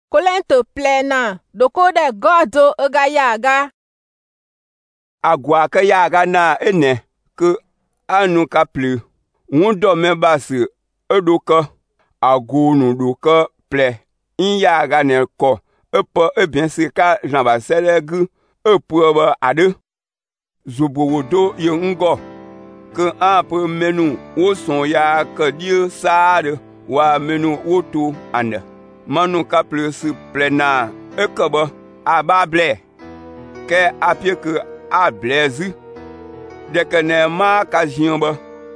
kolente plena doko de godo ega yaga. Agwa ke yaga na ene ke anu ka ple. Wundo me basi edoka agunu doka ple. In yaga ne ko epo ebien se ka jamba selegu epo ba ade. Zubo wodo ye ngo ke ape menu wo son ya ke die sade wa menu woto ande. Manu ka ple si plena ekeba abable ke apie ke ablezi deke ne ma ka jiamba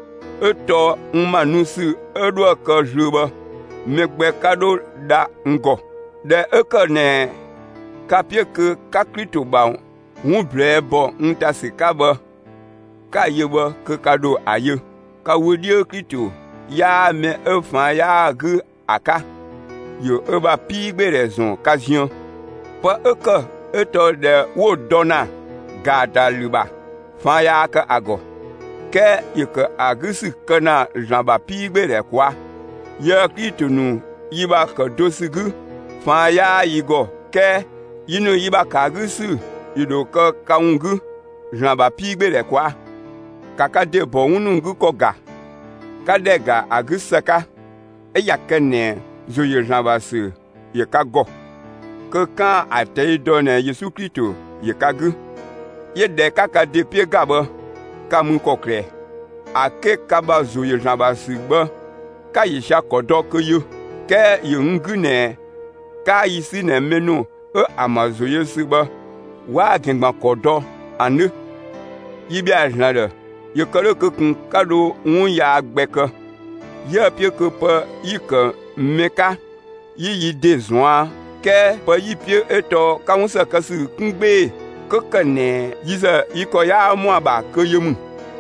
eto manusi edo ka juba megbe kado da ngo de ekene kapie ke kakrito ba ble bo nta sikaba ka yeba ke kado aye ka wodie krito ya me efan ya gu aka yo eba pigbe raison occasion pa eke eto de wo dona gada luba fan ya ka ago ke yeke agisi kana jamba pigbe de kwa ye krito nu yiba ka dosigu fan ya yigo ke yinu yiba ka agisi yido ka kaungu jamba pigbe de kwa kaka de bo unungu koga kadega agisaka eyakene zo ye jamba se ye kago ke kan ate donne Yesu Kristo ye kagu ye de kaka de pie gaba kamun kokre ake kaba zo ye jamba se ba ka yisha kodo ke yo ke ye ngune ka yisi ne menu amazo ye se ba wa gengba kodo ane yibi ajnade ye kale ke kun kado un ya gbeke ye pie ke pa yike meka yi de zwa ke pa yi pie eto ka unsa kasi kungbe kokane yiza iko ya mu aba ke yemu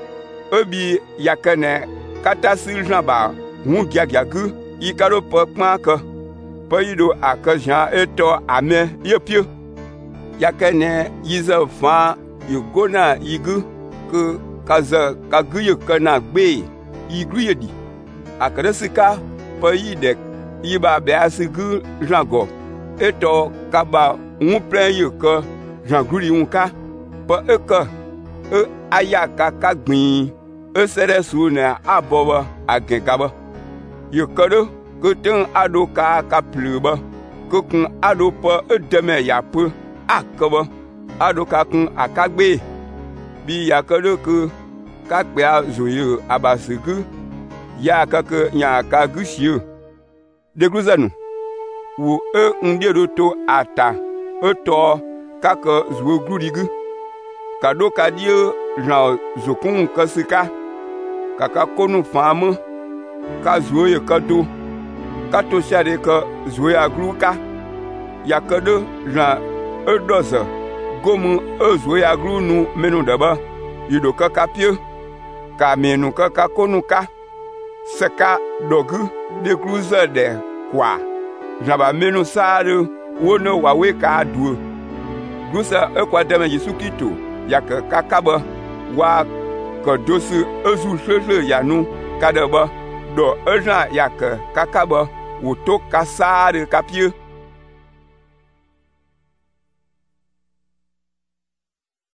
obi yakane kata siljan ba hu giagiagu ikaro pa kma ka pa yido akajan eto ame ye pie yakane yiza fa yugona yigu ke kaza kaguye kana gbe igriyedi akadesika pa yide yiba be asigu jango eto kaba unplen yeke janguri unka pa eke ayaka ka gbin esere sune aboba agengaba yekado kuten ado ka pleba kokun ado pa edeme yapu akaba ado ka kun akagbe bi yakado ke kakpe azoye abasigu ya kake nya ka gushio degruzanu wo ndiedo to ata eto kake zuo glurigu kado kadio jan zokun kasika kaka konu famu ka zuo ye kado kato shade ka zuo ya gluka yakado jan edoza gomu zuo ya glunu menu daba yido kaka pie ka menu kaka konuka seka dogu de cruiser de kwa jaba menu sare wono wawe ka du gusa ekwa deme Yesu Kristo yak kakaba wa ko dosu ezu sheshe yanu kadaba do eja yak kakaba woto kasare kapie